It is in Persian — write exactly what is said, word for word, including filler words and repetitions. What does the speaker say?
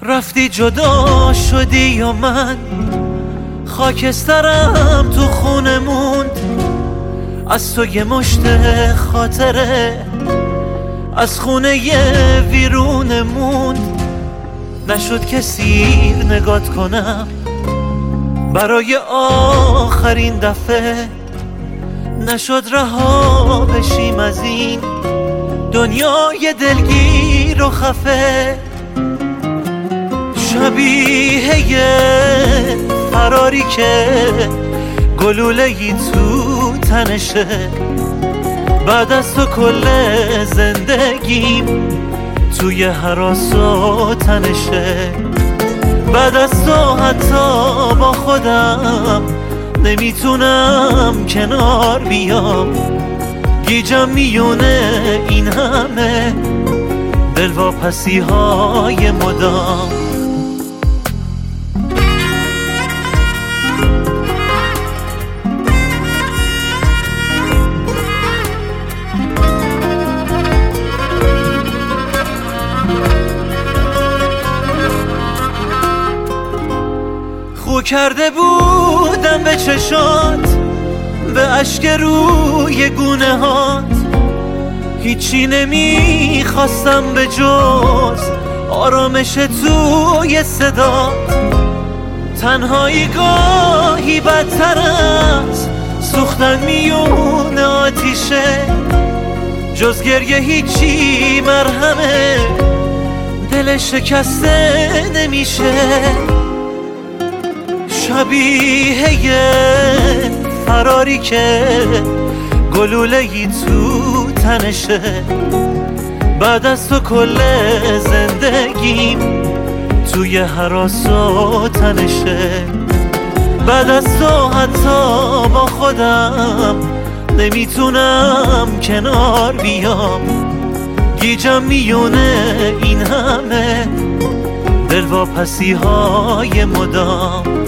رفتی جدا شدی و من خاکسترم تو خونه موند. از تو یه مشت خاطره از خونه یه ویرونه موند. نشد که سیر نگات کنم برای آخرین دفعه، نشد رها بشیم از این دنیای دلگیر و خفه. شبیه یه فراری که گلوله‌ای تو تنشه، بعد از تو کل زندگیم توی هراس و تنشه. بعد از تو حتی با خودم نمیتونم کنار بیام، گیجم میونه این همه دلواپسی های مدام. خو کرده بودم به چشات، به اشک روی گونه هات، هیچی نمیخواستم به جز آرامش توی صدات. تنهایی گاهی بدتر از سوختن میون آتیشه، جز گریه هیچی مرهمه دل شکسته نمیشه. شبیه یه فراری که گلوله‌ای تو تنشه، بعد از تو کل زندگیم توی هراس و تنشه. بعد از تو حتی با خودم نمیتونم کنار بیام، گیجم میونه این همه دلواپسی های مدام.